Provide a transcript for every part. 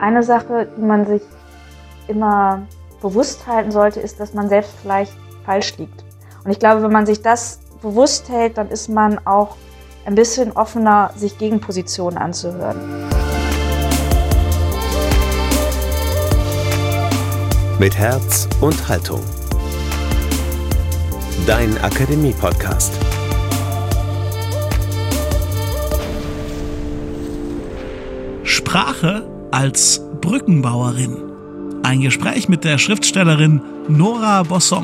Eine Sache, die man sich immer bewusst halten sollte, ist, dass man selbst vielleicht falsch liegt. Und ich glaube, wenn man sich das bewusst hält, dann ist man auch ein bisschen offener, sich Gegenpositionen anzuhören. Mit Herz und Haltung. Dein Akademie-Podcast. Sprache als Brückenbauerin. Ein Gespräch mit der Schriftstellerin Nora Bossong.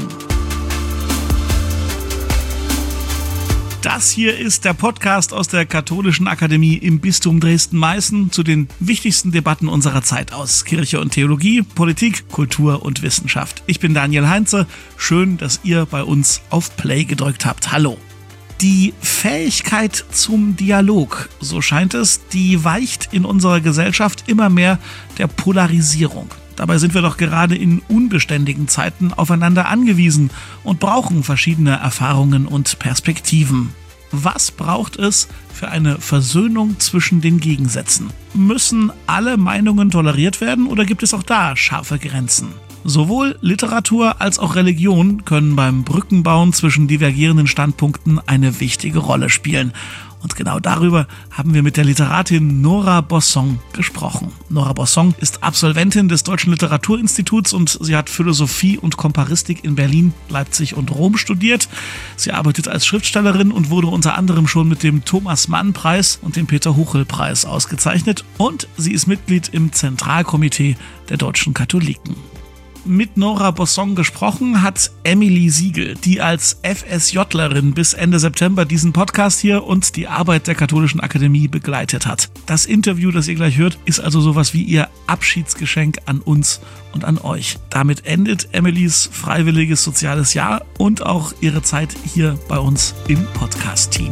Das hier ist der Podcast aus der Katholischen Akademie im Bistum Dresden-Meißen zu den wichtigsten Debatten unserer Zeit aus Kirche und Theologie, Politik, Kultur und Wissenschaft. Ich bin Daniel Heinze. Schön, dass ihr bei uns auf Play gedrückt habt. Hallo. Die Fähigkeit zum Dialog, so scheint es, die weicht in unserer Gesellschaft immer mehr der Polarisierung. Dabei sind wir doch gerade in unbeständigen Zeiten aufeinander angewiesen und brauchen verschiedene Erfahrungen und Perspektiven. Was braucht es für eine Versöhnung zwischen den Gegensätzen? Müssen alle Meinungen toleriert werden oder gibt es auch da scharfe Grenzen? Sowohl Literatur als auch Religion können beim Brückenbauen zwischen divergierenden Standpunkten eine wichtige Rolle spielen. Und genau darüber haben wir mit der Literatin Nora Bossong gesprochen. Nora Bossong ist Absolventin des Deutschen Literaturinstituts und sie hat Philosophie und Komparistik in Berlin, Leipzig und Rom studiert. Sie arbeitet als Schriftstellerin und wurde unter anderem schon mit dem Thomas-Mann-Preis und dem Peter-Huchel-Preis ausgezeichnet. Und sie ist Mitglied im Zentralkomitee der deutschen Katholiken. Mit Nora Bossong gesprochen hat Emily Siegel, die als FSJlerin bis Ende September diesen Podcast hier und die Arbeit der Katholischen Akademie begleitet hat. Das Interview, das ihr gleich hört, ist also sowas wie ihr Abschiedsgeschenk an uns und an euch. Damit endet Emilys freiwilliges soziales Jahr und auch ihre Zeit hier bei uns im Podcast-Team.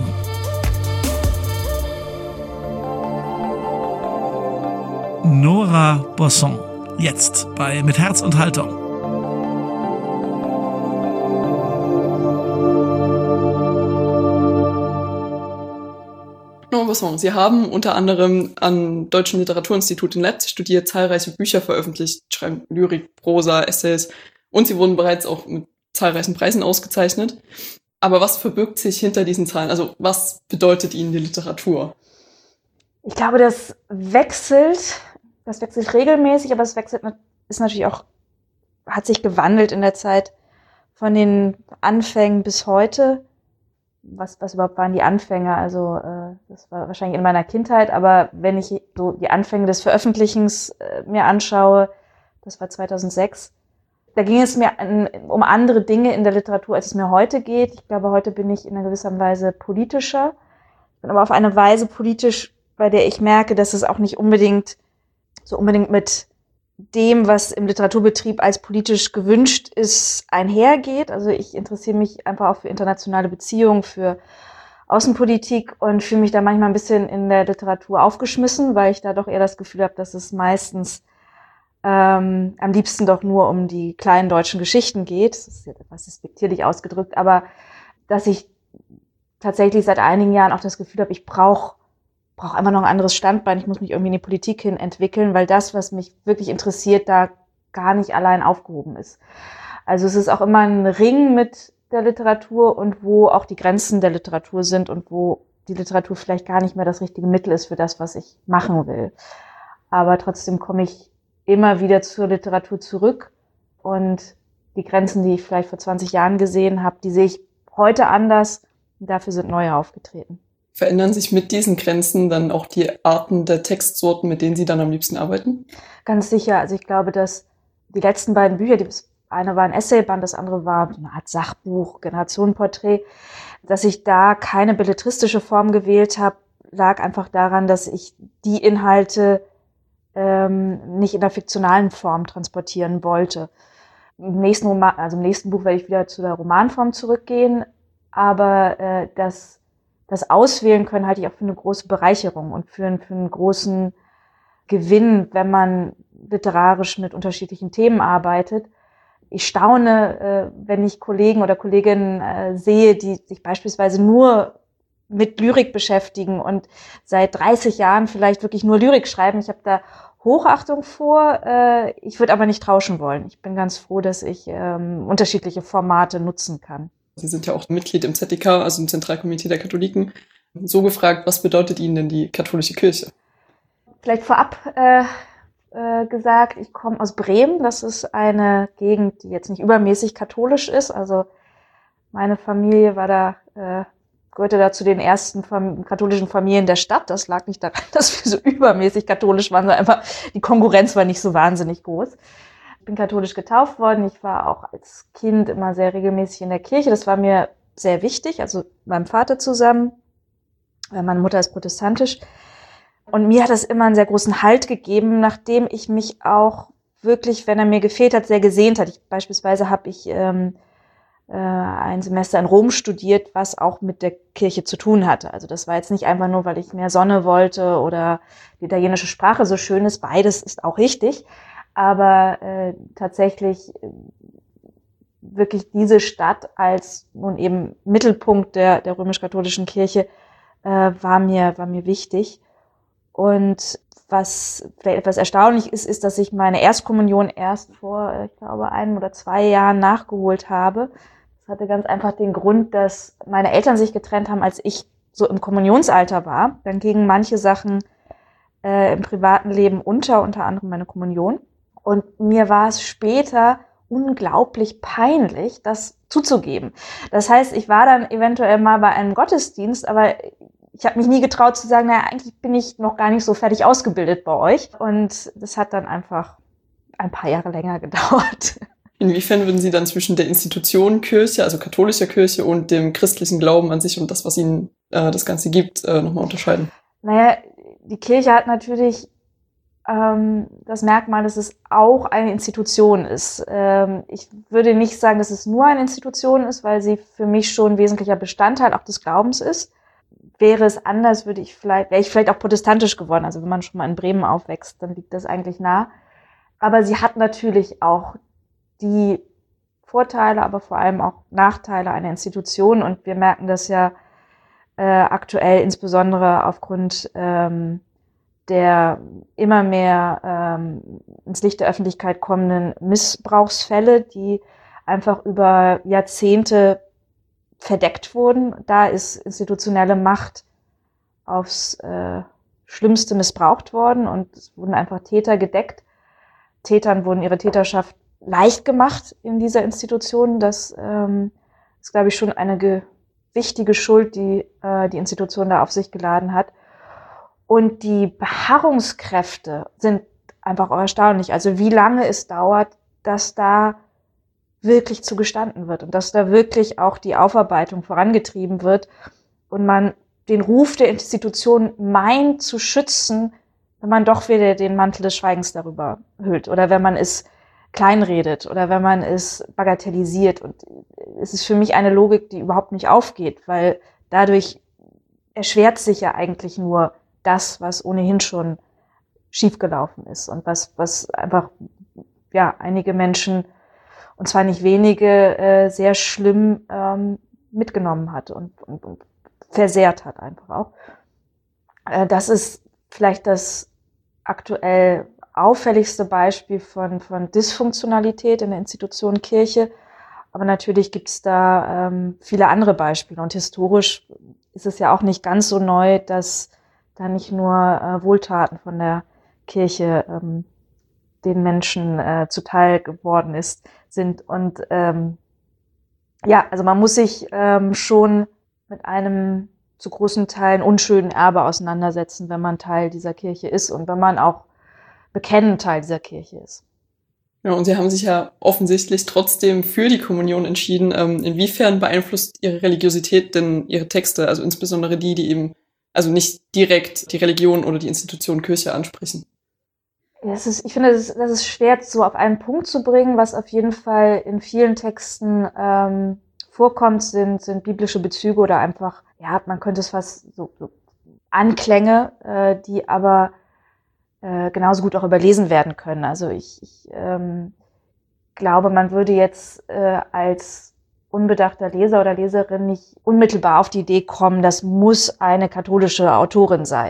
Nora Bossong. Jetzt bei Mit Herz und Haltung. Nora Bossong, Sie haben unter anderem am Deutschen Literaturinstitut in Leipzig studiert, zahlreiche Bücher veröffentlicht, schreiben Lyrik, Prosa, Essays und Sie wurden bereits auch mit zahlreichen Preisen ausgezeichnet. Aber was verbirgt sich hinter diesen Zahlen? Also was bedeutet Ihnen die Literatur? Ich glaube, das wechselt regelmäßig, aber es ist natürlich auch, hat sich gewandelt in der Zeit von den Anfängen bis heute. Was überhaupt waren die Anfänge? Also das war wahrscheinlich in meiner Kindheit, aber wenn ich so die Anfänge des Veröffentlichens mir anschaue, das war 2006, da ging es mir um andere Dinge in der Literatur, als es mir heute geht. Ich glaube, heute bin ich in einer gewissen Weise politischer. Ich bin aber auf eine Weise politisch, bei der ich merke, dass es auch nicht unbedingt mit dem, was im Literaturbetrieb als politisch gewünscht ist, einhergeht. Also ich interessiere mich einfach auch für internationale Beziehungen, für Außenpolitik und fühle mich da manchmal ein bisschen in der Literatur aufgeschmissen, weil ich da doch eher das Gefühl habe, dass es meistens am liebsten doch nur um die kleinen deutschen Geschichten geht. Das ist etwas despektierlich ausgedrückt, aber dass ich tatsächlich seit einigen Jahren auch das Gefühl habe, ich brauche einfach noch ein anderes Standbein. Ich muss mich irgendwie in die Politik hin entwickeln, weil das, was mich wirklich interessiert, da gar nicht allein aufgehoben ist. Also es ist auch immer ein Ring mit der Literatur und wo auch die Grenzen der Literatur sind und wo die Literatur vielleicht gar nicht mehr das richtige Mittel ist für das, was ich machen will. Aber trotzdem komme ich immer wieder zur Literatur zurück und die Grenzen, die ich vielleicht vor 20 Jahren gesehen habe, die sehe ich heute anders und dafür sind neue aufgetreten. Verändern sich mit diesen Grenzen dann auch die Arten der Textsorten, mit denen Sie dann am liebsten arbeiten? Ganz sicher. Also ich glaube, dass die letzten beiden Bücher, das eine war ein Essayband, das andere war eine Art Sachbuch, Generationenporträt, dass ich da keine belletristische Form gewählt habe, lag einfach daran, dass ich die Inhalte nicht in der fiktionalen Form transportieren wollte. Im nächsten Buch werde ich wieder zu der Romanform zurückgehen, aber das Auswählen können halte ich auch für eine große Bereicherung und für einen großen Gewinn, wenn man literarisch mit unterschiedlichen Themen arbeitet. Ich staune, wenn ich Kollegen oder Kolleginnen sehe, die sich beispielsweise nur mit Lyrik beschäftigen und seit 30 Jahren vielleicht wirklich nur Lyrik schreiben. Ich habe da Hochachtung vor. Ich würde aber nicht tauschen wollen. Ich bin ganz froh, dass ich unterschiedliche Formate nutzen kann. Sie sind ja auch Mitglied im ZDK, also im Zentralkomitee der Katholiken. So gefragt, was bedeutet Ihnen denn die katholische Kirche? Vielleicht vorab gesagt, ich komme aus Bremen. Das ist eine Gegend, die jetzt nicht übermäßig katholisch ist. Also meine Familie war gehörte da zu den ersten katholischen Familien der Stadt. Das lag nicht daran, dass wir so übermäßig katholisch waren, sondern einfach die Konkurrenz war nicht so wahnsinnig groß. Ich bin katholisch getauft worden. Ich war auch als Kind immer sehr regelmäßig in der Kirche. Das war mir sehr wichtig, also mit meinem Vater zusammen. Meine Mutter ist protestantisch. Und mir hat das immer einen sehr großen Halt gegeben, nachdem ich mich auch wirklich, wenn er mir gefehlt hat, sehr gesehnt hat. Beispielsweise habe ich ein Semester in Rom studiert, was auch mit der Kirche zu tun hatte. Also das war jetzt nicht einfach nur, weil ich mehr Sonne wollte oder die italienische Sprache so schön ist. Beides ist auch richtig. Aber tatsächlich wirklich diese Stadt als nun eben Mittelpunkt der römisch-katholischen Kirche war mir wichtig. Und was vielleicht etwas erstaunlich ist, dass ich meine Erstkommunion erst vor, ich glaube, 1 oder 2 Jahren nachgeholt habe. Das hatte ganz einfach den Grund, dass meine Eltern sich getrennt haben, als ich so im Kommunionsalter war. Dann gingen manche Sachen im privaten Leben unter anderem meine Kommunion. Und mir war es später unglaublich peinlich, das zuzugeben. Das heißt, ich war dann eventuell mal bei einem Gottesdienst, aber ich habe mich nie getraut zu sagen, naja, eigentlich bin ich noch gar nicht so fertig ausgebildet bei euch. Und das hat dann einfach ein paar Jahre länger gedauert. Inwiefern würden Sie dann zwischen der Institution Kirche, also katholischer Kirche, und dem christlichen Glauben an sich und das, was Ihnen das Ganze gibt, nochmal unterscheiden? Naja, die Kirche hat natürlich das Merkmal, dass es auch eine Institution ist. Ich würde nicht sagen, dass es nur eine Institution ist, weil sie für mich schon ein wesentlicher Bestandteil auch des Glaubens ist. Wäre es anders, wäre ich vielleicht auch protestantisch geworden. Also wenn man schon mal in Bremen aufwächst, dann liegt das eigentlich nah. Aber sie hat natürlich auch die Vorteile, aber vor allem auch Nachteile einer Institution. Und wir merken das ja aktuell insbesondere aufgrund der immer mehr ins Licht der Öffentlichkeit kommenden Missbrauchsfälle, die einfach über Jahrzehnte verdeckt wurden. Da ist institutionelle Macht aufs Schlimmste missbraucht worden und es wurden einfach Täter gedeckt. Tätern wurden ihre Täterschaft leicht gemacht in dieser Institution. Das ist, glaube ich, schon eine wichtige Schuld, die die Institution da auf sich geladen hat. Und die Beharrungskräfte sind einfach auch erstaunlich. Also wie lange es dauert, dass da wirklich zugestanden wird und dass da wirklich auch die Aufarbeitung vorangetrieben wird und man den Ruf der Institution meint zu schützen, wenn man doch wieder den Mantel des Schweigens darüber hüllt oder wenn man es kleinredet oder wenn man es bagatellisiert. Und es ist für mich eine Logik, die überhaupt nicht aufgeht, weil dadurch erschwert sich ja eigentlich nur das, was ohnehin schon schiefgelaufen ist und was einfach ja einige Menschen, und zwar nicht wenige, sehr schlimm mitgenommen hat und versehrt hat einfach auch. Das ist vielleicht das aktuell auffälligste Beispiel von Dysfunktionalität in der Institution Kirche. Aber natürlich gibt es da viele andere Beispiele. Und historisch ist es ja auch nicht ganz so neu, dass da nicht nur Wohltaten von der Kirche den Menschen zuteil geworden sind. Und ja, also man muss sich schon mit einem zu großen Teilen unschönen Erbe auseinandersetzen, wenn man Teil dieser Kirche ist und wenn man auch bekennend Teil dieser Kirche ist. Ja, und Sie haben sich ja offensichtlich trotzdem für die Kommunion entschieden. Inwiefern beeinflusst Ihre Religiosität denn Ihre Texte, also insbesondere die eben also nicht direkt die Religion oder die Institution Kirche ansprechen? Ich finde, das ist schwer so auf einen Punkt zu bringen. Was auf jeden Fall in vielen Texten vorkommt, sind biblische Bezüge oder einfach, ja, man könnte es fast so Anklänge, die aber genauso gut auch überlesen werden können. Also ich glaube, man würde jetzt als unbedachter Leser oder Leserin nicht unmittelbar auf die Idee kommen, das muss eine katholische Autorin sein.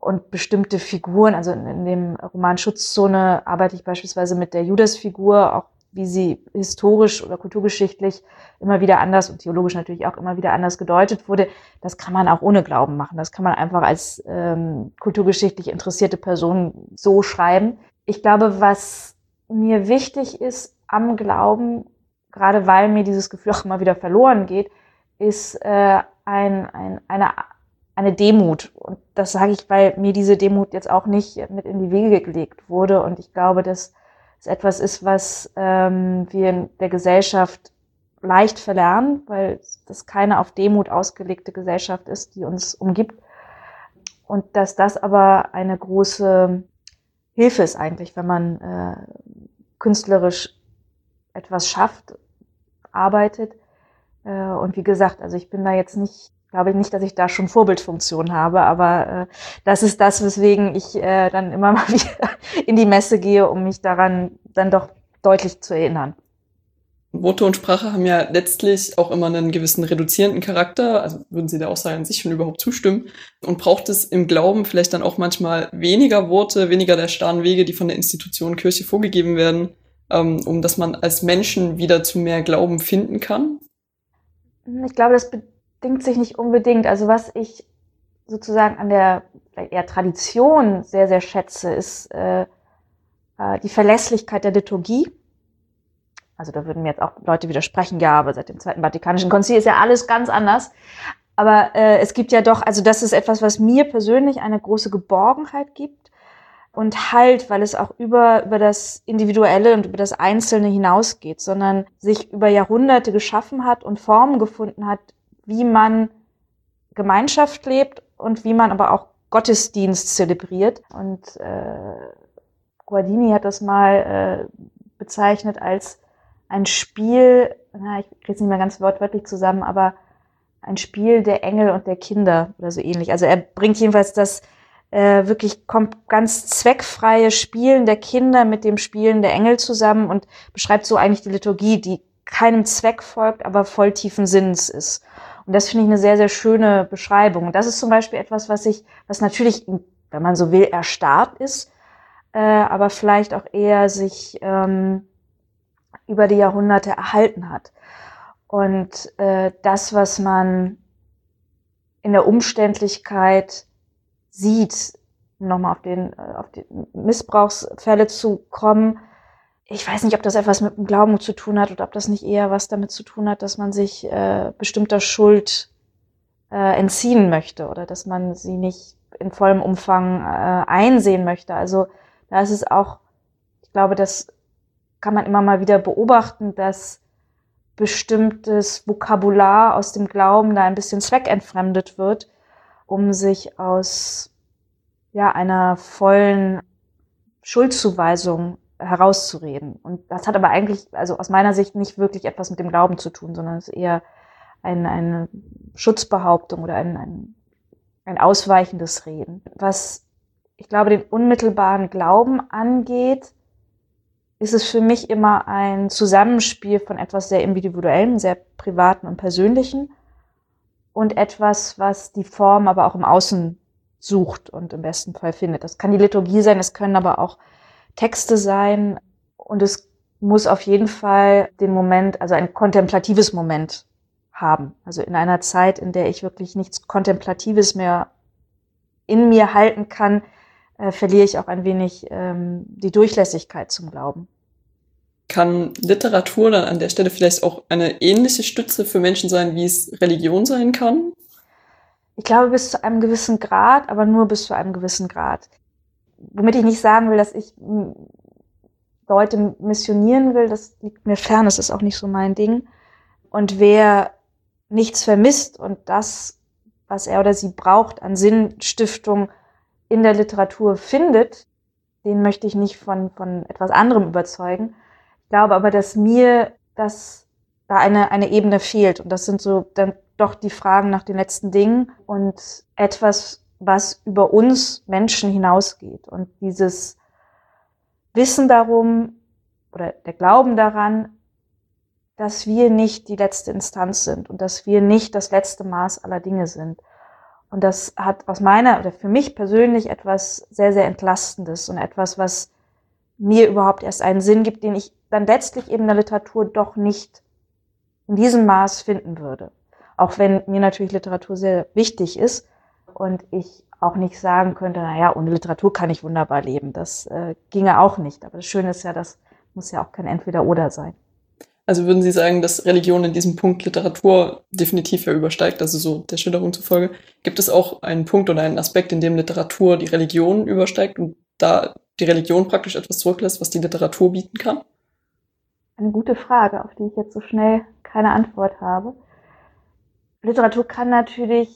Und bestimmte Figuren, also in dem Roman Schutzzone arbeite ich beispielsweise mit der Judas-Figur, auch wie sie historisch oder kulturgeschichtlich immer wieder anders und theologisch natürlich auch immer wieder anders gedeutet wurde. Das kann man auch ohne Glauben machen. Das kann man einfach als kulturgeschichtlich interessierte Person so schreiben. Ich glaube, was mir wichtig ist am Glauben, gerade weil mir dieses Gefühl auch immer wieder verloren geht, ist eine Demut. Und das sage ich, weil mir diese Demut jetzt auch nicht mit in die Wege gelegt wurde. Und ich glaube, dass es etwas ist, was wir in der Gesellschaft leicht verlernen, weil das keine auf Demut ausgelegte Gesellschaft ist, die uns umgibt. Und dass das aber eine große Hilfe ist eigentlich, wenn man künstlerisch etwas schafft, arbeitet. Und wie gesagt, also ich bin da jetzt nicht, glaube ich nicht, dass ich da schon Vorbildfunktion habe, aber das ist das, weswegen ich dann immer mal wieder in die Messe gehe, um mich daran dann doch deutlich zu erinnern. Worte und Sprache haben ja letztlich auch immer einen gewissen reduzierenden Charakter, also würden Sie der Aussage an sich schon überhaupt zustimmen? Und braucht es im Glauben vielleicht dann auch manchmal weniger Worte, weniger der starren Wege, die von der Institution Kirche vorgegeben werden, um dass man als Menschen wieder zu mehr Glauben finden kann? Ich glaube, das bedingt sich nicht unbedingt. Also was ich sozusagen an der vielleicht eher Tradition sehr, sehr schätze, ist die Verlässlichkeit der Liturgie. Also da würden mir jetzt auch Leute widersprechen, ja, aber seit dem Zweiten Vatikanischen Konzil ist ja alles ganz anders. Aber es gibt ja doch, also das ist etwas, was mir persönlich eine große Geborgenheit gibt und Halt, weil es auch über das Individuelle und über das Einzelne hinausgeht, sondern sich über Jahrhunderte geschaffen hat und Formen gefunden hat, wie man Gemeinschaft lebt und wie man aber auch Gottesdienst zelebriert. Und Guardini hat das mal bezeichnet als ein Spiel, ich kriege es nicht mehr ganz wortwörtlich zusammen, aber ein Spiel der Engel und der Kinder oder so ähnlich. Also er bringt jedenfalls das wirklich ganz zweckfreie Spielen der Kinder mit dem Spielen der Engel zusammen und beschreibt so eigentlich die Liturgie, die keinem Zweck folgt, aber voll tiefen Sinns ist. Und das finde ich eine sehr, sehr schöne Beschreibung. Und das ist zum Beispiel etwas, was natürlich, wenn man so will, erstarrt ist, aber vielleicht auch eher sich über die Jahrhunderte erhalten hat. Und das, was man in der Umständlichkeit sieht, um nochmal auf die Missbrauchsfälle zu kommen, ich weiß nicht, ob das etwas mit dem Glauben zu tun hat oder ob das nicht eher was damit zu tun hat, dass man sich bestimmter Schuld entziehen möchte oder dass man sie nicht in vollem Umfang einsehen möchte. Also da ist es auch, ich glaube, das kann man immer mal wieder beobachten, dass bestimmtes Vokabular aus dem Glauben da ein bisschen zweckentfremdet wird, um sich aus einer vollen Schuldzuweisung herauszureden. Und das hat aber eigentlich, also aus meiner Sicht, nicht wirklich etwas mit dem Glauben zu tun, sondern es ist eher eine Schutzbehauptung oder ein ausweichendes Reden. Was, ich glaube, den unmittelbaren Glauben angeht, ist es für mich immer ein Zusammenspiel von etwas sehr Individuellem, sehr Privaten und Persönlichen und etwas, was die Form aber auch im Außen sucht und im besten Fall findet. Das kann die Liturgie sein, es können aber auch Texte sein und es muss auf jeden Fall den Moment, also ein kontemplatives Moment haben. Also in einer Zeit, in der ich wirklich nichts Kontemplatives mehr in mir halten kann, verliere ich auch ein wenig die Durchlässigkeit zum Glauben. Kann Literatur dann an der Stelle vielleicht auch eine ähnliche Stütze für Menschen sein, wie es Religion sein kann? Ich glaube, bis zu einem gewissen Grad, aber nur bis zu einem gewissen Grad. Womit ich nicht sagen will, dass ich Leute missionieren will, das liegt mir fern, das ist auch nicht so mein Ding. Und wer nichts vermisst und das, was er oder sie braucht an Sinnstiftung in der Literatur findet, den möchte ich nicht von etwas anderem überzeugen. Ich glaube aber, dass mir da eine Ebene fehlt. Und das sind so dann doch die Fragen nach den letzten Dingen und etwas, was über uns Menschen hinausgeht. Und dieses Wissen darum oder der Glauben daran, dass wir nicht die letzte Instanz sind und dass wir nicht das letzte Maß aller Dinge sind. Und das hat aus meiner oder für mich persönlich etwas sehr, sehr Entlastendes und etwas, was mir überhaupt erst einen Sinn gibt, den ich dann letztlich eben in der Literatur doch nicht in diesem Maß finden würde. Auch wenn mir natürlich Literatur sehr wichtig ist und ich auch nicht sagen könnte, naja, ohne Literatur kann ich wunderbar leben. Das ginge auch nicht. Aber das Schöne ist ja, das muss ja auch kein Entweder-Oder sein. Also würden Sie sagen, dass Religion in diesem Punkt Literatur definitiv ja übersteigt, also so der Schilderung zufolge. Gibt es auch einen Punkt oder einen Aspekt, in dem Literatur die Religion übersteigt und da die Religion praktisch etwas zurücklässt, was die Literatur bieten kann? Eine gute Frage, auf die ich jetzt so schnell keine Antwort habe. Literatur kann natürlich,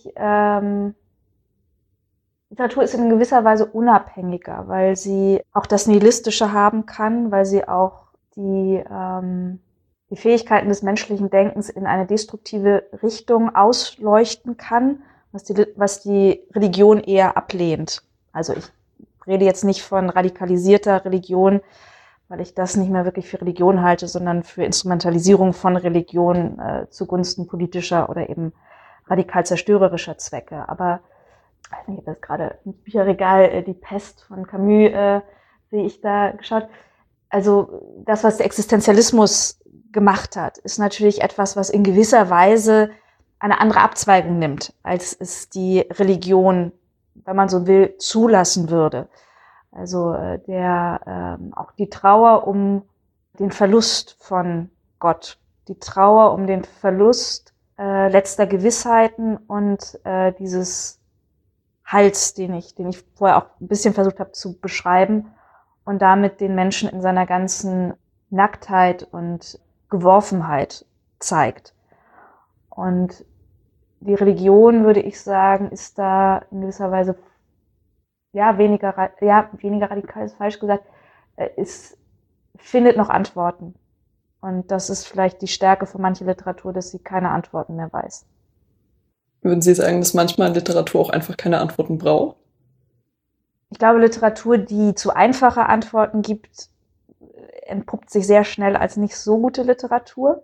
Literatur ist in gewisser Weise unabhängiger, weil sie auch das Nihilistische haben kann, weil sie auch die Fähigkeiten des menschlichen Denkens in eine destruktive Richtung ausleuchten kann, was die Religion eher ablehnt. Also ich rede jetzt nicht von radikalisierter Religion, weil ich das nicht mehr wirklich für Religion halte, sondern für Instrumentalisierung von Religion zugunsten politischer oder eben radikal zerstörerischer Zwecke. Aber ich weiß nicht, ich habe jetzt gerade im Bücherregal die Pest von Camus sehe ich da geschaut. Also das, was der Existenzialismus gemacht hat, ist natürlich etwas, was in gewisser Weise eine andere Abzweigung nimmt, als es die Religion, wenn man so will, zulassen würde. Also auch die Trauer um den Verlust von Gott, die Trauer um den Verlust letzter Gewissheiten und dieses Heils, den ich vorher auch ein bisschen versucht habe zu beschreiben und damit den Menschen in seiner ganzen Nacktheit und Geworfenheit zeigt. Und die Religion, würde ich sagen, ist da in gewisser Weise weniger radikal ist falsch gesagt, es findet noch Antworten. Und das ist vielleicht die Stärke von mancher Literatur, dass sie keine Antworten mehr weiß. Würden Sie sagen, dass manchmal Literatur auch einfach keine Antworten braucht? Ich glaube, Literatur, die zu einfache Antworten gibt, entpuppt sich sehr schnell als nicht so gute Literatur.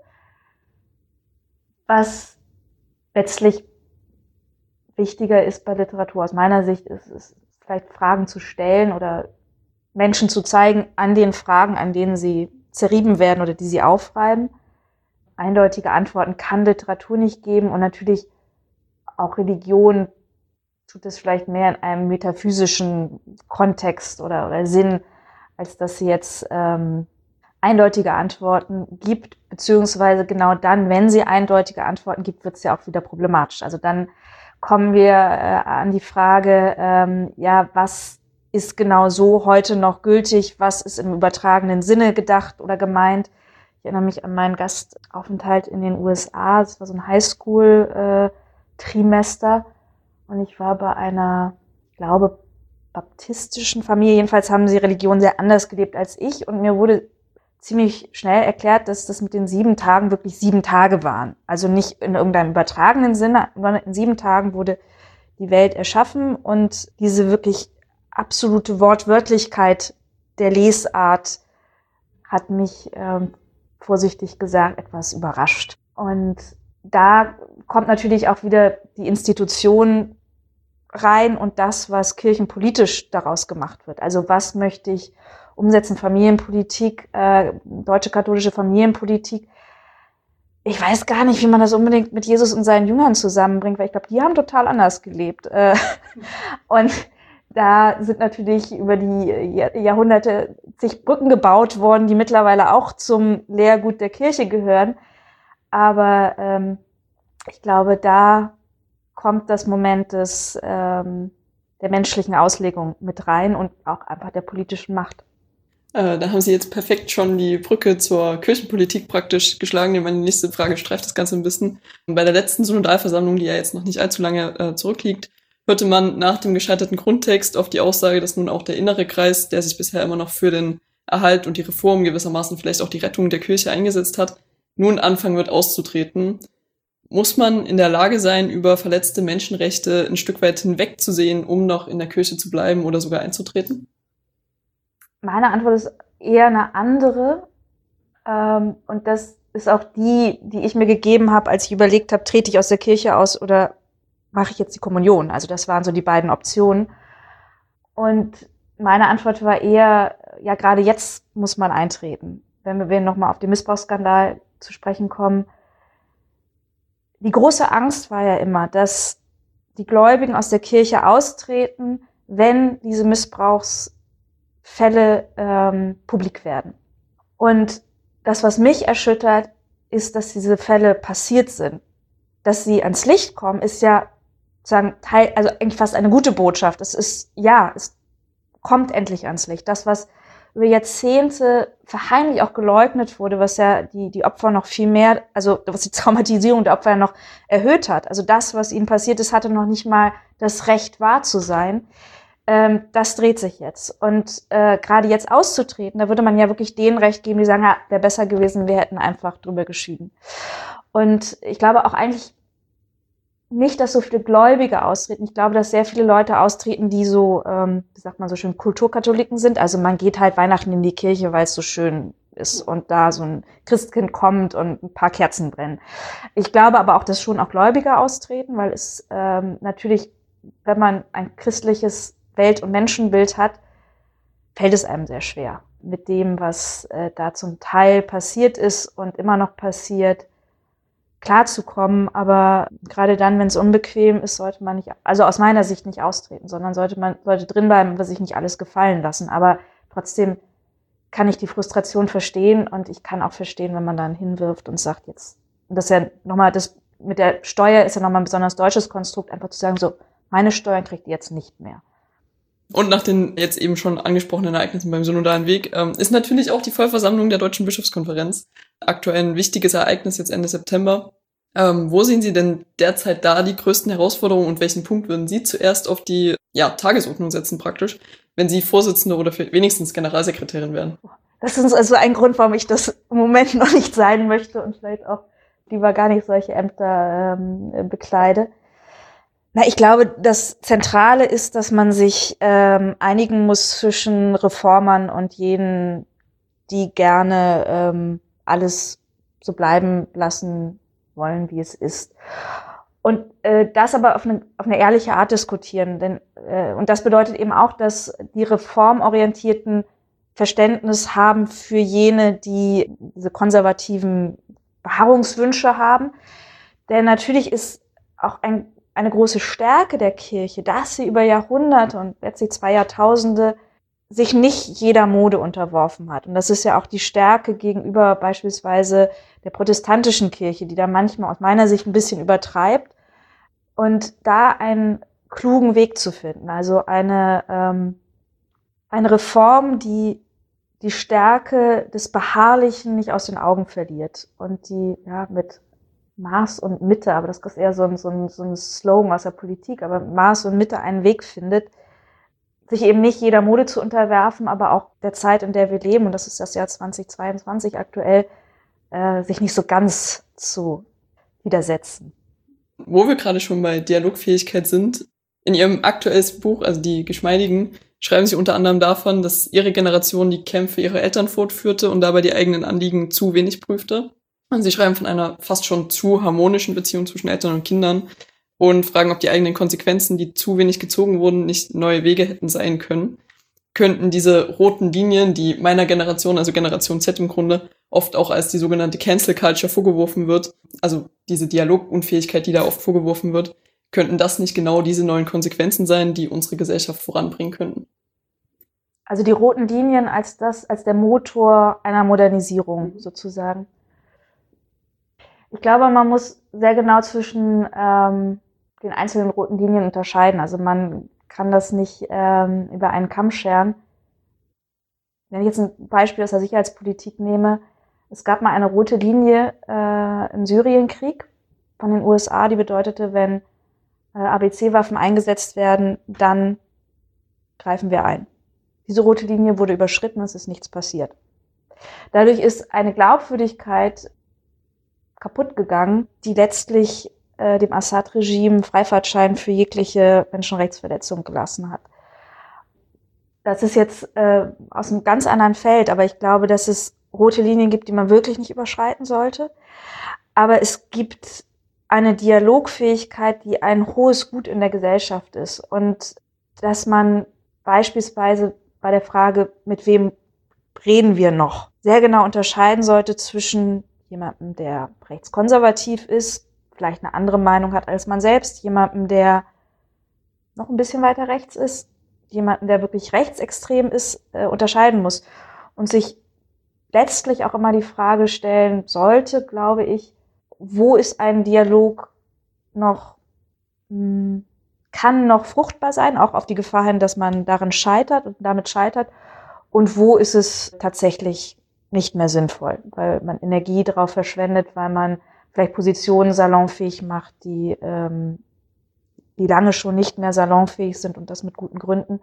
Was letztlich wichtiger ist bei Literatur aus meiner Sicht, ist vielleicht Fragen zu stellen oder Menschen zu zeigen an den Fragen, an denen sie zerrieben werden oder die sie aufreiben. Eindeutige Antworten kann Literatur nicht geben und natürlich auch Religion tut es vielleicht mehr in einem metaphysischen Kontext oder Sinn, als dass sie jetzt eindeutige Antworten gibt, beziehungsweise genau dann, wenn sie eindeutige Antworten gibt, wird es ja auch wieder problematisch. Also dann kommen wir an die Frage, was ist genau so heute noch gültig, was ist im übertragenen Sinne gedacht oder gemeint. Ich erinnere mich an meinen Gastaufenthalt in den USA, das war so ein Highschool-Trimester und ich war bei einer, ich glaube, baptistischen Familie, jedenfalls haben sie Religion sehr anders gelebt als ich und mir wurde ziemlich schnell erklärt, dass das mit den 7 Tagen wirklich 7 Tage waren. Also nicht in irgendeinem übertragenen Sinne, sondern in 7 Tagen wurde die Welt erschaffen und diese wirklich absolute Wortwörtlichkeit der Lesart hat mich, vorsichtig gesagt, etwas überrascht. Und da kommt natürlich auch wieder die Institution rein und das, was kirchenpolitisch daraus gemacht wird. Also was möchte ich umsetzen, Familienpolitik, deutsche katholische Familienpolitik. Ich weiß gar nicht, wie man das unbedingt mit Jesus und seinen Jüngern zusammenbringt, weil ich glaube, die haben total anders gelebt. Und da sind natürlich über die Jahrhunderte zig Brücken gebaut worden, die mittlerweile auch zum Lehrgut der Kirche gehören. Aber ich glaube, da kommt das Moment der menschlichen Auslegung mit rein und auch einfach der politischen Macht. Da haben Sie jetzt perfekt schon die Brücke zur Kirchenpolitik praktisch geschlagen, denn meine nächste Frage streift das Ganze ein bisschen. Bei der letzten Synodalversammlung, die ja jetzt noch nicht allzu lange zurückliegt, hörte man nach dem gescheiterten Grundtext auf die Aussage, dass nun auch der innere Kreis, der sich bisher immer noch für den Erhalt und die Reform gewissermaßen vielleicht auch die Rettung der Kirche eingesetzt hat, nun anfangen wird auszutreten. Muss man in der Lage sein, über verletzte Menschenrechte ein Stück weit hinwegzusehen, um noch in der Kirche zu bleiben oder sogar einzutreten? Meine Antwort ist eher eine andere. Und das ist auch die ich mir gegeben habe, als ich überlegt habe, trete ich aus der Kirche aus oder mache ich jetzt die Kommunion? Also das waren so die beiden Optionen. Und meine Antwort war eher, ja, gerade jetzt muss man eintreten. Wenn wir nochmal auf den Missbrauchsskandal zu sprechen kommen. Die große Angst war ja immer, dass die Gläubigen aus der Kirche austreten, wenn diese Missbrauchsfälle publik werden. Und das, was mich erschüttert, ist, dass diese Fälle passiert sind. Dass sie ans Licht kommen, ist ja sozusagen also eigentlich fast eine gute Botschaft. Es kommt endlich ans Licht. Das, was über Jahrzehnte verheimlich auch geleugnet wurde, was ja die Opfer noch viel mehr, also was die Traumatisierung der Opfer ja noch erhöht hat. Also das, was ihnen passiert ist, hatte noch nicht mal das Recht, wahr zu sein. Das dreht sich jetzt. Und gerade jetzt auszutreten, da würde man ja wirklich denen Recht geben, die sagen, ja, wäre besser gewesen, wir hätten einfach drüber geschieden. Und ich glaube auch eigentlich nicht, dass so viele Gläubige austreten. Ich glaube, dass sehr viele Leute austreten, die so, wie sagt man so schön, Kulturkatholiken sind. Also man geht halt Weihnachten in die Kirche, weil es so schön ist und da so ein Christkind kommt und ein paar Kerzen brennen. Ich glaube aber auch, dass schon auch Gläubige austreten, weil es natürlich, wenn man ein christliches Welt- und Menschenbild hat, fällt es einem sehr schwer, mit dem, was da zum Teil passiert ist und immer noch passiert, klarzukommen. Aber gerade dann, wenn es unbequem ist, sollte man nicht, also aus meiner Sicht nicht austreten, sondern sollte drinbleiben und sich nicht alles gefallen lassen. Aber trotzdem kann ich die Frustration verstehen und ich kann auch verstehen, wenn man dann hinwirft und sagt jetzt, und das ist ja nochmal, das mit der Steuer ist ja nochmal ein besonders deutsches Konstrukt, einfach zu sagen, so, meine Steuern kriegt ihr jetzt nicht mehr. Und nach den jetzt eben schon angesprochenen Ereignissen beim Synodalen Weg ist natürlich auch die Vollversammlung der Deutschen Bischofskonferenz aktuell ein wichtiges Ereignis jetzt Ende September. Wo sehen Sie denn derzeit da die größten Herausforderungen und welchen Punkt würden Sie zuerst auf die Tagesordnung setzen praktisch, wenn Sie Vorsitzende oder wenigstens Generalsekretärin wären? Das ist also ein Grund, warum ich das im Moment noch nicht sein möchte und vielleicht auch lieber gar nicht solche Ämter bekleide. Ich glaube, das Zentrale ist, dass man sich einigen muss zwischen Reformern und jenen, die gerne alles so bleiben lassen wollen, wie es ist. Und das aber auf eine ehrliche Art diskutieren. Denn und das bedeutet eben auch, dass die reformorientierten Verständnis haben für jene, die diese konservativen Beharrungswünsche haben. Denn natürlich ist auch eine große Stärke der Kirche, dass sie über Jahrhunderte und letztlich 2 Jahrtausende sich nicht jeder Mode unterworfen hat. Und das ist ja auch die Stärke gegenüber beispielsweise der protestantischen Kirche, die da manchmal aus meiner Sicht ein bisschen übertreibt. Und da einen klugen Weg zu finden, also eine Reform, die die Stärke des Beharrlichen nicht aus den Augen verliert und die mit Maß und Mitte, aber das ist eher so ein Slogan aus der Politik, aber Maß und Mitte einen Weg findet, sich eben nicht jeder Mode zu unterwerfen, aber auch der Zeit, in der wir leben, und das ist das Jahr 2022 aktuell, sich nicht so ganz zu widersetzen. Wo wir gerade schon bei Dialogfähigkeit sind, in Ihrem aktuellen Buch, also die Geschmeidigen, schreiben Sie unter anderem davon, dass Ihre Generation die Kämpfe ihrer Eltern fortführte und dabei die eigenen Anliegen zu wenig prüfte. Und Sie schreiben von einer fast schon zu harmonischen Beziehung zwischen Eltern und Kindern und fragen, ob die eigenen Konsequenzen, die zu wenig gezogen wurden, nicht neue Wege hätten sein können. Könnten diese roten Linien, die meiner Generation, also Generation Z im Grunde, oft auch als die sogenannte Cancel Culture vorgeworfen wird, also diese Dialogunfähigkeit, die da oft vorgeworfen wird, könnten das nicht genau diese neuen Konsequenzen sein, die unsere Gesellschaft voranbringen könnten? Also die roten Linien als der Motor einer Modernisierung sozusagen. Ich glaube, man muss sehr genau zwischen den einzelnen roten Linien unterscheiden. Also man kann das nicht über einen Kamm scheren. Wenn ich jetzt ein Beispiel aus der Sicherheitspolitik nehme, es gab mal eine rote Linie im Syrienkrieg von den USA, die bedeutete, wenn ABC-Waffen eingesetzt werden, dann greifen wir ein. Diese rote Linie wurde überschritten, es ist nichts passiert. Dadurch ist eine Glaubwürdigkeit kaputt gegangen, die letztlich dem Assad-Regime Freifahrtschein für jegliche Menschenrechtsverletzung gelassen hat. Das ist jetzt aus einem ganz anderen Feld, aber ich glaube, dass es rote Linien gibt, die man wirklich nicht überschreiten sollte. Aber es gibt eine Dialogfähigkeit, die ein hohes Gut in der Gesellschaft ist. Und dass man beispielsweise bei der Frage, mit wem reden wir noch, sehr genau unterscheiden sollte zwischen jemandem, der rechtskonservativ ist, vielleicht eine andere Meinung hat als man selbst, jemandem, der noch ein bisschen weiter rechts ist, jemanden, der wirklich rechtsextrem ist, unterscheiden muss. Und sich letztlich auch immer die Frage stellen sollte, glaube ich, wo ist ein Dialog noch, kann noch fruchtbar sein, auch auf die Gefahr hin, dass man daran scheitert und damit scheitert. Und wo ist es tatsächlich nicht mehr sinnvoll, weil man Energie darauf verschwendet, weil man vielleicht Positionen salonfähig macht, die lange schon nicht mehr salonfähig sind und das mit guten Gründen.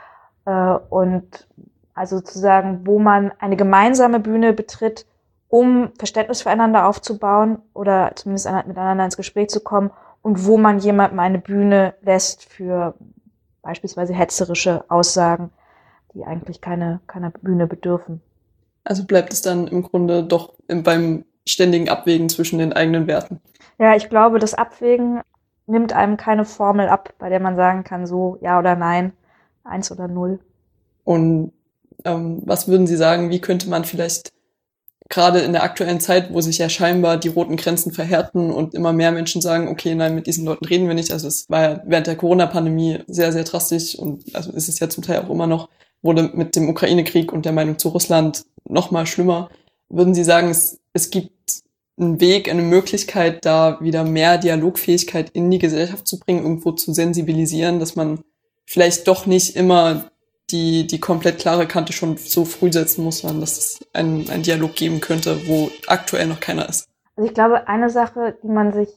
Und also sozusagen, wo man eine gemeinsame Bühne betritt, um Verständnis füreinander aufzubauen oder zumindest miteinander ins Gespräch zu kommen und wo man jemandem eine Bühne lässt für beispielsweise hetzerische Aussagen, die eigentlich keiner Bühne bedürfen. Also bleibt es dann im Grunde doch beim ständigen Abwägen zwischen den eigenen Werten. Ja, ich glaube, das Abwägen nimmt einem keine Formel ab, bei der man sagen kann, so ja oder nein, 1 oder 0. Und was würden Sie sagen, wie könnte man vielleicht gerade in der aktuellen Zeit, wo sich ja scheinbar die roten Grenzen verhärten und immer mehr Menschen sagen, okay, nein, mit diesen Leuten reden wir nicht. Also es war ja während der Corona-Pandemie sehr, sehr drastisch und also ist es ja zum Teil auch immer noch, wurde mit dem Ukraine-Krieg und der Meinung zu Russland noch mal schlimmer. Würden Sie sagen, es gibt einen Weg, eine Möglichkeit, da wieder mehr Dialogfähigkeit in die Gesellschaft zu bringen, irgendwo zu sensibilisieren, dass man vielleicht doch nicht immer die komplett klare Kante schon so früh setzen muss, sondern dass es einen Dialog geben könnte, wo aktuell noch keiner ist? Also ich glaube, eine Sache, die man sich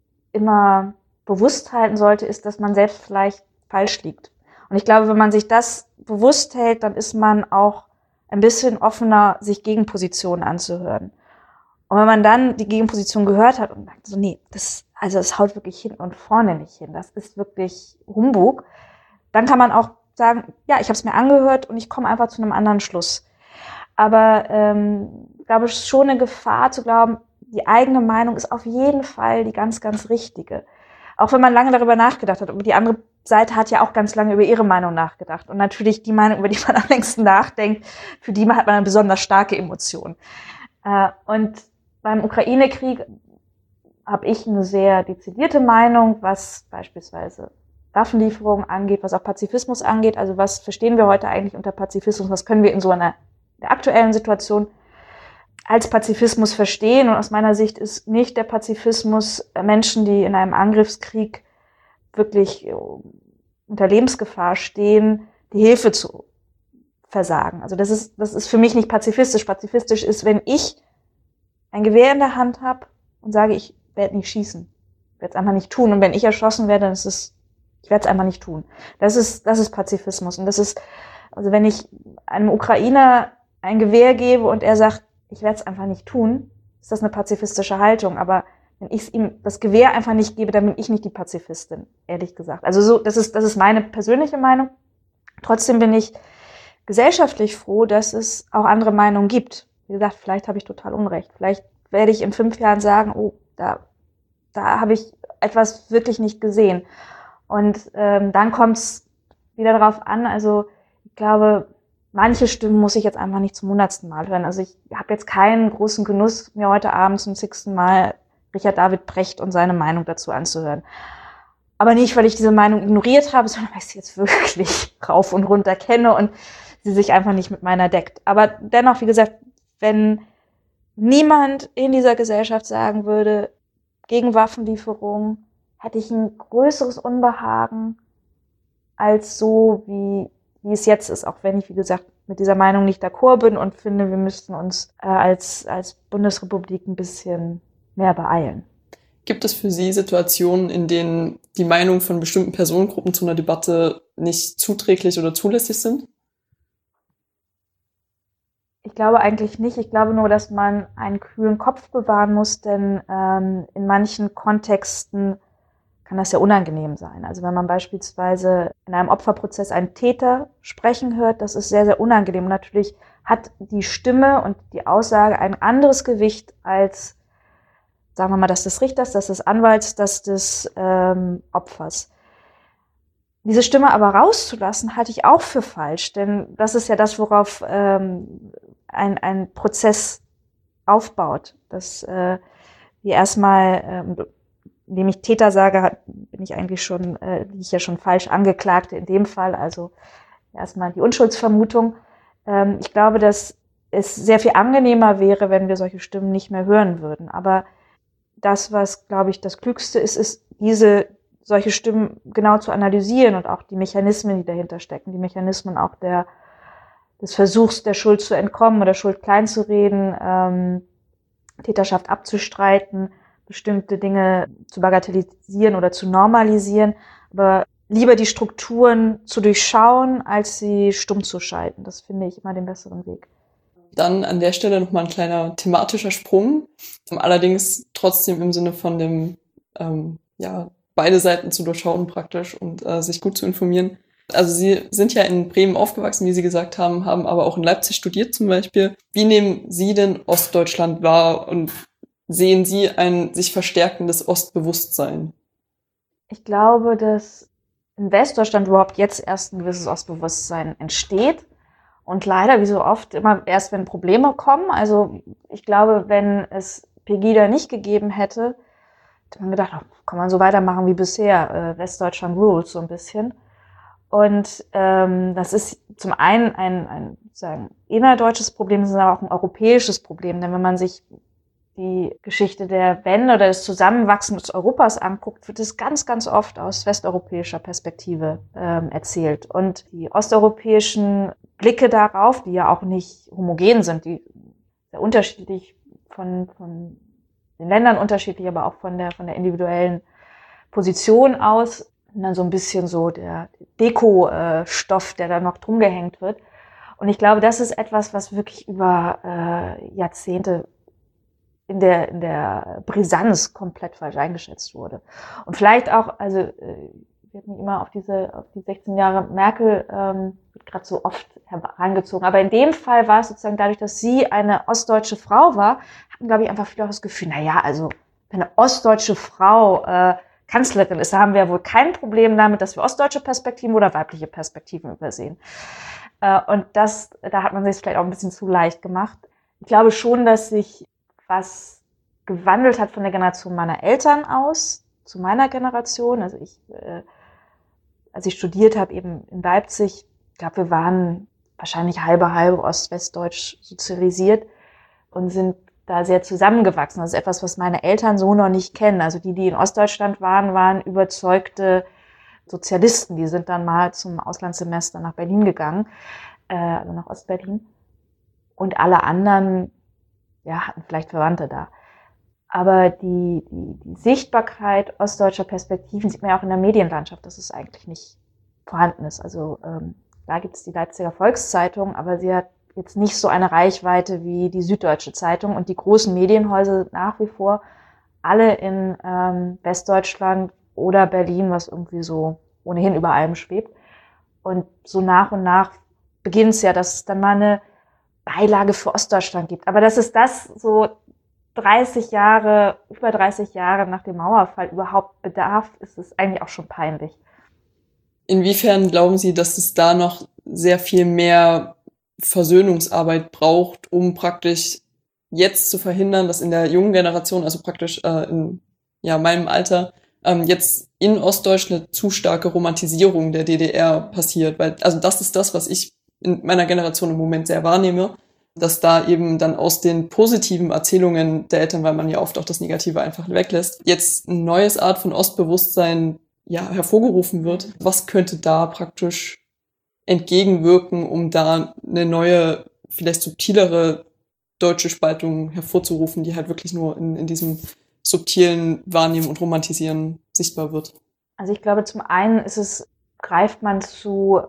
immer bewusst halten sollte, ist, dass man selbst vielleicht falsch liegt. Und ich glaube, wenn man sich das bewusst hält, dann ist man auch ein bisschen offener, sich Gegenpositionen anzuhören. Und wenn man dann die Gegenposition gehört hat und sagt so, nee, das haut wirklich hinten und vorne nicht hin, das ist wirklich Humbug, dann kann man auch sagen, ja, ich habe es mir angehört und ich komme einfach zu einem anderen Schluss. Aber ich glaube, es ist schon eine Gefahr zu glauben, die eigene Meinung ist auf jeden Fall die ganz, ganz richtige. Auch wenn man lange darüber nachgedacht hat. Und die andere Seite hat ja auch ganz lange über ihre Meinung nachgedacht. Und natürlich die Meinung, über die man am längsten nachdenkt, für die hat man eine besonders starke Emotion. Und beim Ukraine-Krieg habe ich eine sehr dezidierte Meinung, was beispielsweise Waffenlieferungen angeht, was auch Pazifismus angeht. Also was verstehen wir heute eigentlich unter Pazifismus? Was können wir in so einer der aktuellen Situation als Pazifismus verstehen? Und aus meiner Sicht ist nicht der Pazifismus Menschen, die in einem Angriffskrieg wirklich unter Lebensgefahr stehen, die Hilfe zu versagen. Also das ist für mich nicht pazifistisch. Pazifistisch ist, wenn ich ein Gewehr in der Hand habe und sage, ich werde nicht schießen. Ich werde es einfach nicht tun. Und wenn ich erschossen werde, dann ist es, ich werde es einfach nicht tun. Das ist Pazifismus. Und das ist, also wenn ich einem Ukrainer ein Gewehr gebe und er sagt, ich werde es einfach nicht tun, ist das eine pazifistische Haltung. Aber wenn ich ihm das Gewehr einfach nicht gebe, dann bin ich nicht die Pazifistin, ehrlich gesagt. Also so, das ist meine persönliche Meinung. Trotzdem bin ich gesellschaftlich froh, dass es auch andere Meinungen gibt. Wie gesagt, vielleicht habe ich total Unrecht. Vielleicht werde ich in 5 Jahren sagen, oh, da habe ich etwas wirklich nicht gesehen. Und dann kommt es wieder darauf an, also ich glaube, manche Stimmen muss ich jetzt einfach nicht zum 100. Mal hören. Also ich habe jetzt keinen großen Genuss, mir heute Abend zum 6. Mal Richard David Precht und seine Meinung dazu anzuhören. Aber nicht, weil ich diese Meinung ignoriert habe, sondern weil ich sie jetzt wirklich rauf und runter kenne und sie sich einfach nicht mit meiner deckt. Aber dennoch, wie gesagt, wenn niemand in dieser Gesellschaft sagen würde, gegen Waffenlieferungen, hätte ich ein größeres Unbehagen als so, wie es jetzt ist. Auch wenn ich, wie gesagt, mit dieser Meinung nicht d'accord bin und finde, wir müssten uns als Bundesrepublik ein bisschen mehr beeilen. Gibt es für Sie Situationen, in denen die Meinung von bestimmten Personengruppen zu einer Debatte nicht zuträglich oder zulässig sind? Ich glaube eigentlich nicht. Ich glaube nur, dass man einen kühlen Kopf bewahren muss, denn in manchen Kontexten kann das ja unangenehm sein. Also wenn man beispielsweise in einem Opferprozess einen Täter sprechen hört, das ist sehr, sehr unangenehm. Und natürlich hat die Stimme und die Aussage ein anderes Gewicht als sagen wir mal, das des Richters, das des Anwalts, das des Opfers. Diese Stimme aber rauszulassen, halte ich auch für falsch, denn das ist ja das, worauf ein Prozess aufbaut. Dass wir erstmal, indem ich Täter sage, bin ich eigentlich schon, liege ich ja schon falsch, Angeklagte in dem Fall, also erstmal die Unschuldsvermutung. Ich glaube, dass es sehr viel angenehmer wäre, wenn wir solche Stimmen nicht mehr hören würden. Aber das, was, glaube ich, das Klügste ist solche Stimmen genau zu analysieren und auch die Mechanismen, die dahinter stecken, die Mechanismen auch des Versuchs, der Schuld zu entkommen oder Schuld kleinzureden, Täterschaft abzustreiten, bestimmte Dinge zu bagatellisieren oder zu normalisieren, aber lieber die Strukturen zu durchschauen, als sie stumm zu schalten. Das finde ich immer den besseren Weg. Dann an der Stelle nochmal ein kleiner thematischer Sprung, allerdings trotzdem im Sinne von dem, beide Seiten zu durchschauen praktisch und sich gut zu informieren. Also Sie sind ja in Bremen aufgewachsen, wie Sie gesagt haben, haben aber auch in Leipzig studiert zum Beispiel. Wie nehmen Sie denn Ostdeutschland wahr und sehen Sie ein sich verstärkendes Ostbewusstsein? Ich glaube, dass in Westdeutschland überhaupt jetzt erst ein gewisses Ostbewusstsein entsteht. Und leider, wie so oft, immer erst, wenn Probleme kommen. Also ich glaube, wenn es Pegida nicht gegeben hätte, hätte man gedacht, kann man so weitermachen wie bisher. Westdeutschland rules so ein bisschen. Und das ist zum einen ein sozusagen innerdeutsches Problem, das ist aber auch ein europäisches Problem. Denn wenn man sich die Geschichte der Wende oder des Zusammenwachsens Europas anguckt, wird es ganz, ganz oft aus westeuropäischer Perspektive erzählt. Und die osteuropäischen Blicke darauf, die ja auch nicht homogen sind, die sehr unterschiedlich von den Ländern unterschiedlich, aber auch von der individuellen Position aus, und dann so ein bisschen so der Deko-Stoff, der da noch drum gehängt wird. Und ich glaube, das ist etwas, was wirklich über Jahrzehnte in der Brisanz komplett falsch eingeschätzt wurde. Und vielleicht auch, also wird nicht immer auf die 16 Jahre Merkel wird gerade so oft herangezogen. Aber in dem Fall war es sozusagen dadurch, dass sie eine ostdeutsche Frau war, hatten, glaube ich, einfach viele auch das Gefühl, naja, also wenn eine ostdeutsche Frau Kanzlerin ist, da haben wir ja wohl kein Problem damit, dass wir ostdeutsche Perspektiven oder weibliche Perspektiven übersehen. Und da hat man sich vielleicht auch ein bisschen zu leicht gemacht. Ich glaube schon, dass sich was gewandelt hat von der Generation meiner Eltern aus zu meiner Generation. Also als ich studiert habe, eben in Leipzig, ich glaube, wir waren wahrscheinlich halbe ost-westdeutsch sozialisiert und sind da sehr zusammengewachsen. Das ist etwas, was meine Eltern so noch nicht kennen. Also die in Ostdeutschland waren überzeugte Sozialisten. Die sind dann mal zum Auslandssemester nach Berlin gegangen, also nach Ostberlin. Und alle anderen, ja, hatten vielleicht Verwandte da. Aber die Sichtbarkeit ostdeutscher Perspektiven sieht man ja auch in der Medienlandschaft, dass es eigentlich nicht vorhanden ist. Also da gibt es die Leipziger Volkszeitung, aber sie hat jetzt nicht so eine Reichweite wie die Süddeutsche Zeitung und die großen Medienhäuser nach wie vor alle in Westdeutschland oder Berlin, was irgendwie so ohnehin über allem schwebt. Und so nach und nach beginnt es ja, dass es dann mal eine Beilage für Ostdeutschland gibt. Aber dass es das so über 30 Jahre nach dem Mauerfall überhaupt bedarf, ist es eigentlich auch schon peinlich. Inwiefern glauben Sie, dass es da noch sehr viel mehr Versöhnungsarbeit braucht, um praktisch jetzt zu verhindern, dass in der jungen Generation, also praktisch in meinem Alter, jetzt in Ostdeutschland eine zu starke Romantisierung der DDR passiert? Weil, also das ist das, was ich in meiner Generation im Moment sehr wahrnehme, dass da eben dann aus den positiven Erzählungen der Eltern, weil man ja oft auch das Negative einfach weglässt, jetzt eine neue Art von Ostbewusstsein hervorgerufen wird. Was könnte da praktisch entgegenwirken, um da eine neue, vielleicht subtilere deutsche Spaltung hervorzurufen, die halt wirklich nur in diesem subtilen Wahrnehmen und Romantisieren sichtbar wird? Also ich glaube, zum einen greift man zu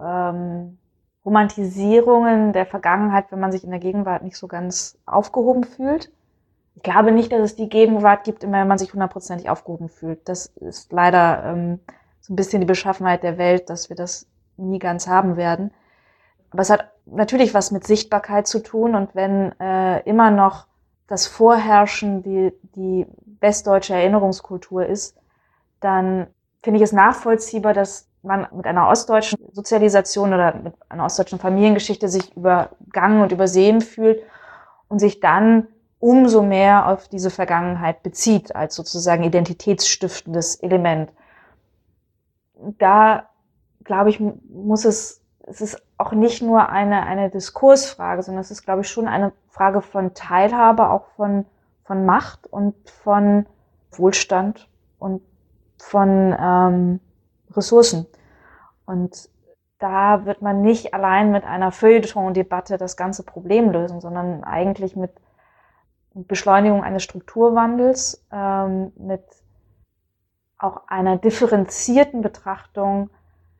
Romantisierungen der Vergangenheit, wenn man sich in der Gegenwart nicht so ganz aufgehoben fühlt. Ich glaube nicht, dass es die Gegenwart gibt, immer wenn man sich 100%ig aufgehoben fühlt. Das ist leider so ein bisschen die Beschaffenheit der Welt, dass wir das nie ganz haben werden. Aber es hat natürlich was mit Sichtbarkeit zu tun. Und wenn immer noch das Vorherrschen, die westdeutsche Erinnerungskultur ist, dann finde ich es nachvollziehbar, dass man mit einer ostdeutschen Sozialisation oder mit einer ostdeutschen Familiengeschichte sich übergangen und übersehen fühlt und sich dann umso mehr auf diese Vergangenheit bezieht, als sozusagen identitätsstiftendes Element. Da, glaube ich, es ist auch nicht nur eine Diskursfrage, sondern es ist, glaube ich, schon eine Frage von Teilhabe, auch von Macht und von Wohlstand und von Ressourcen. Und da wird man nicht allein mit einer Feuilleton-Debatte das ganze Problem lösen, sondern eigentlich mit Beschleunigung eines Strukturwandels, mit auch einer differenzierten Betrachtung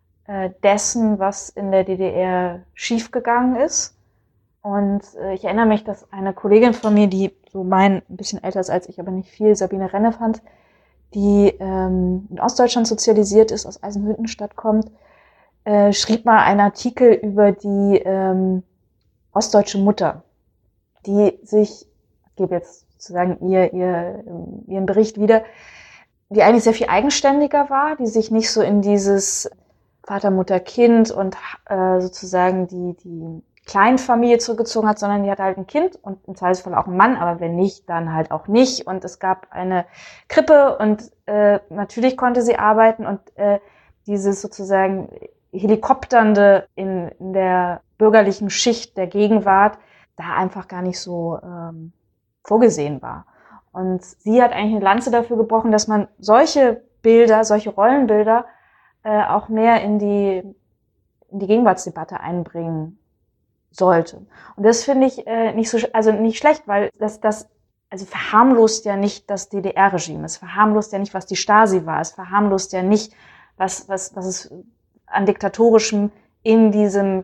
dessen, was in der DDR schiefgegangen ist. Und ich erinnere mich, dass eine Kollegin von mir, die so ein bisschen älter ist als ich, aber nicht viel, Sabine Rennefant, die in Ostdeutschland sozialisiert ist, aus Eisenhüttenstadt kommt, schrieb mal einen Artikel über die ostdeutsche Mutter, die sich, ich gebe jetzt sozusagen ihren Bericht wieder, die eigentlich sehr viel eigenständiger war, die sich nicht so in dieses Vater, Mutter, Kind und sozusagen die Kleinfamilie zurückgezogen hat, sondern die hatte halt ein Kind und im Zweifelsfall auch einen Mann, aber wenn nicht, dann halt auch nicht. Und es gab eine Krippe und natürlich konnte sie arbeiten und dieses sozusagen Helikopternde in der bürgerlichen Schicht der Gegenwart da einfach gar nicht so vorgesehen war. Und sie hat eigentlich eine Lanze dafür gebrochen, dass man solche Bilder, solche Rollenbilder auch mehr in die Gegenwartsdebatte einbringen sollte. Und das finde ich nicht schlecht, weil das verharmlost ja nicht das DDR-Regime, es verharmlost ja nicht, was die Stasi war, es verharmlost ja nicht, was es an Diktatorischem in diesem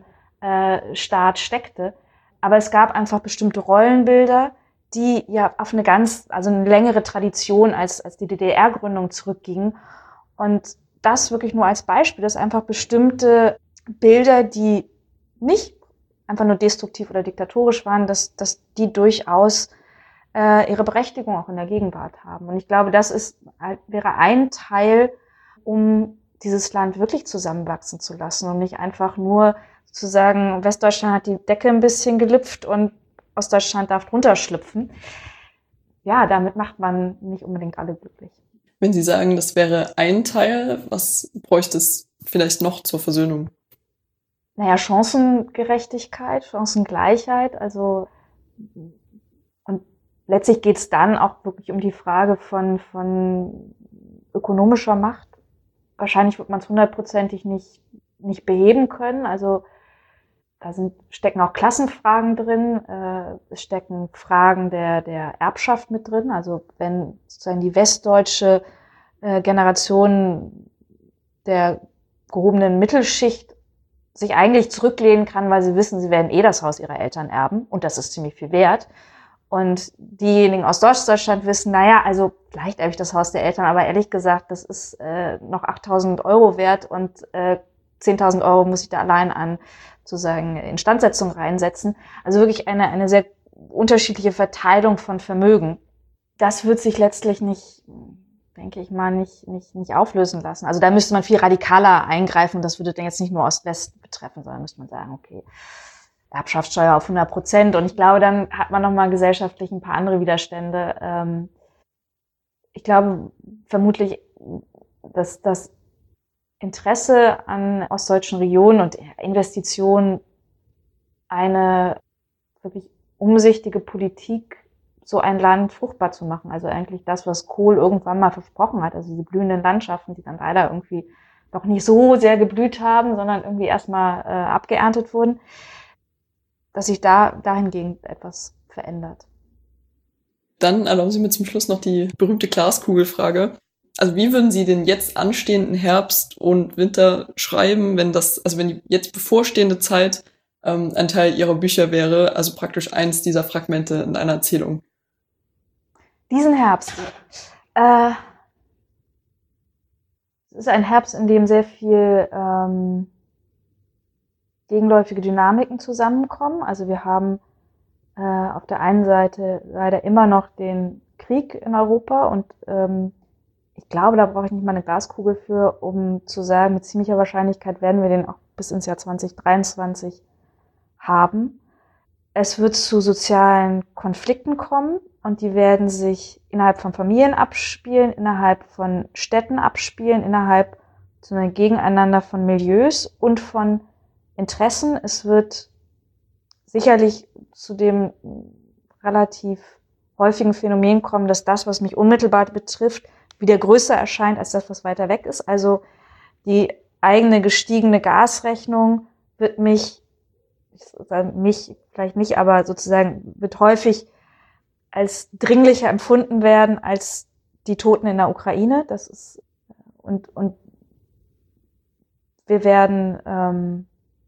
Staat steckte. Aber es gab einfach bestimmte Rollenbilder, die ja auf eine längere Tradition als die DDR-Gründung zurückgingen. Und das wirklich nur als Beispiel, dass einfach bestimmte Bilder, die nicht einfach nur destruktiv oder diktatorisch waren, dass die durchaus ihre Berechtigung auch in der Gegenwart haben. Und ich glaube, das wäre ein Teil, um dieses Land wirklich zusammenwachsen zu lassen und nicht einfach nur zu sagen, Westdeutschland hat die Decke ein bisschen gelüpft und Ostdeutschland darf drunter schlüpfen. Ja, damit macht man nicht unbedingt alle glücklich. Wenn Sie sagen, das wäre ein Teil, was bräuchte es vielleicht noch zur Versöhnung? Naja, Chancengerechtigkeit, Chancengleichheit, also und letztlich geht es dann auch wirklich um die Frage von ökonomischer Macht. Wahrscheinlich wird man es 100%ig nicht beheben können. Also da stecken auch Klassenfragen drin, es stecken Fragen der Erbschaft mit drin. Also wenn sozusagen die westdeutsche Generation der gehobenen Mittelschicht sich eigentlich zurücklehnen kann, weil sie wissen, sie werden das Haus ihrer Eltern erben und das ist ziemlich viel wert. Und diejenigen aus Ostdeutschland wissen, also vielleicht erbe ich das Haus der Eltern, aber ehrlich gesagt, das ist noch 8.000 Euro wert und 10.000 Euro muss ich da allein an sozusagen Instandsetzung reinsetzen. Also wirklich eine sehr unterschiedliche Verteilung von Vermögen. Das wird sich letztlich nicht, denke ich mal, nicht auflösen lassen. Also da müsste man viel radikaler eingreifen. Das würde dann jetzt nicht nur Ost-West betreffen, sondern müsste man sagen, okay, Erbschaftssteuer auf 100%. Und ich glaube, dann hat man nochmal gesellschaftlich ein paar andere Widerstände. Ich glaube vermutlich, dass das Interesse an ostdeutschen Regionen und Investitionen eine wirklich umsichtige Politik, so ein Land fruchtbar zu machen. Also eigentlich das, was Kohl irgendwann mal versprochen hat. Also diese blühenden Landschaften, die dann leider irgendwie noch nicht so sehr geblüht haben, sondern irgendwie erstmal abgeerntet wurden, dass sich dahingehend etwas verändert. Dann erlauben Sie mir zum Schluss noch die berühmte Glaskugelfrage. Also wie würden Sie den jetzt anstehenden Herbst und Winter schreiben, wenn die jetzt bevorstehende Zeit ein Teil Ihrer Bücher wäre, also praktisch eins dieser Fragmente in einer Erzählung? Diesen Herbst. Es ist ein Herbst, in dem sehr viel gegenläufige Dynamiken zusammenkommen. Also wir haben auf der einen Seite leider immer noch den Krieg in Europa und ich glaube, da brauche ich nicht mal eine Glaskugel für, um zu sagen, mit ziemlicher Wahrscheinlichkeit werden wir den auch bis ins Jahr 2023 haben. Es wird zu sozialen Konflikten kommen und die werden sich innerhalb von Familien abspielen, innerhalb von Städten abspielen, innerhalb zu einem Gegeneinander von Milieus und von Interessen. Es wird sicherlich zu dem relativ häufigen Phänomen kommen, dass das, was mich unmittelbar betrifft, wieder größer erscheint als das, was weiter weg ist. Also die eigene gestiegene Gasrechnung wird mich vielleicht nicht, aber sozusagen wird häufig als dringlicher empfunden werden als die Toten in der Ukraine. Das ist und wir werden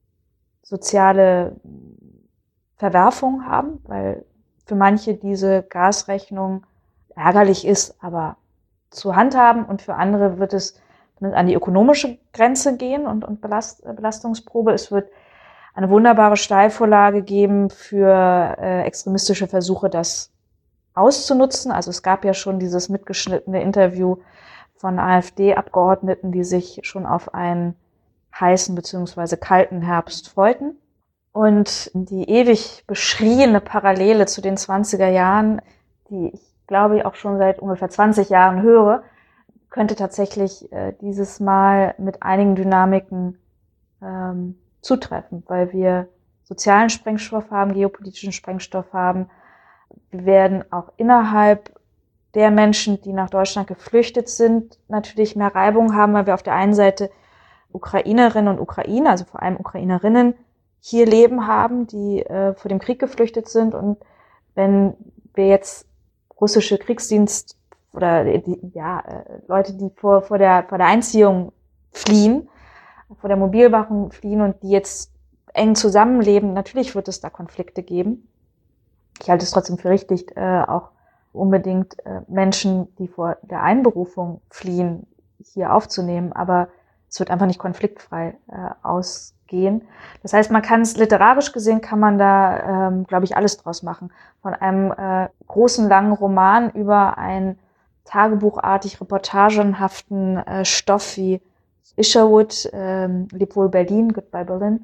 soziale Verwerfungen haben, weil für manche diese Gasrechnung ärgerlich ist, aber zu handhaben, und für andere wird es an die ökonomische Grenze gehen und Belastungsprobe. Es wird eine wunderbare Steilvorlage geben für extremistische Versuche, das auszunutzen. Also es gab ja schon dieses mitgeschnittene Interview von AfD-Abgeordneten, die sich schon auf einen heißen bzw. kalten Herbst freuten. Und die ewig beschriebene Parallele zu den 20er Jahren, die ich glaube ich auch schon seit ungefähr 20 Jahren höre, könnte tatsächlich dieses Mal mit einigen Dynamiken zutreffen, weil wir sozialen Sprengstoff haben, geopolitischen Sprengstoff haben. Wir werden auch innerhalb der Menschen, die nach Deutschland geflüchtet sind, natürlich mehr Reibung haben, weil wir auf der einen Seite Ukrainerinnen und Ukrainer, also vor allem Ukrainerinnen, hier leben haben, die vor dem Krieg geflüchtet sind. Und wenn wir jetzt russische Kriegsdienst oder Leute, die vor der Einziehung fliehen, vor der Mobilmachung fliehen und die jetzt eng zusammenleben, natürlich wird es da Konflikte geben. Ich halte es trotzdem für richtig, auch unbedingt Menschen, die vor der Einberufung fliehen, hier aufzunehmen, aber es wird einfach nicht konfliktfrei ausgehen. Das heißt, man kann es literarisch gesehen, kann man da, glaube ich, alles draus machen. Von einem großen, langen Roman über einen tagebuchartig reportagenhaften Stoff wie Isherwood, Leb wohl Berlin, Goodbye Berlin,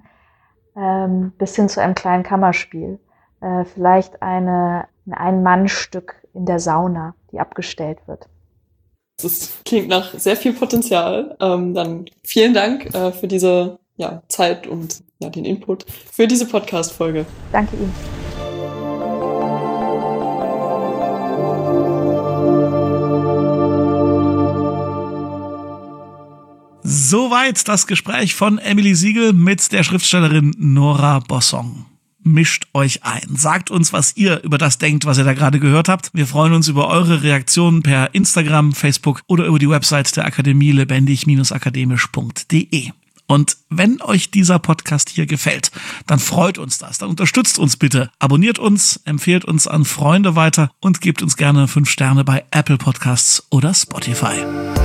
bis hin zu einem kleinen Kammerspiel. Vielleicht ein Ein-Mann-Stück in der Sauna, die abgestellt wird. Das klingt nach sehr viel Potenzial. Dann vielen Dank für diese Zeit und den Input für diese Podcast-Folge. Danke Ihnen. Soweit das Gespräch von Emily Siegel mit der Schriftstellerin Nora Bosson. Mischt euch ein. Sagt uns, was ihr über das denkt, was ihr da gerade gehört habt. Wir freuen uns über eure Reaktionen per Instagram, Facebook oder über die Website der Akademie lebendig-akademisch.de. Und wenn euch dieser Podcast hier gefällt, dann freut uns das. Dann unterstützt uns bitte. Abonniert uns, empfehlt uns an Freunde weiter und gebt uns gerne 5 Sterne bei Apple Podcasts oder Spotify.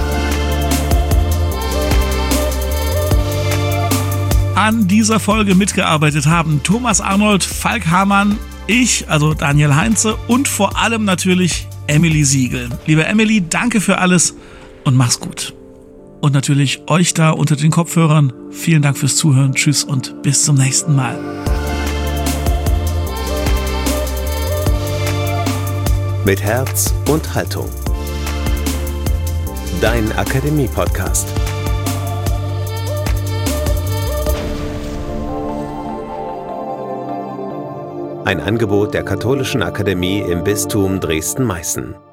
An dieser Folge mitgearbeitet haben Thomas Arnold, Falk Hamann, ich, also Daniel Heinze und vor allem natürlich Emily Siegel. Liebe Emily, danke für alles und mach's gut. Und natürlich euch da unter den Kopfhörern, vielen Dank fürs Zuhören, tschüss und bis zum nächsten Mal. Mit Herz und Haltung. Dein Akademie-Podcast. Ein Angebot der Katholischen Akademie im Bistum Dresden-Meißen.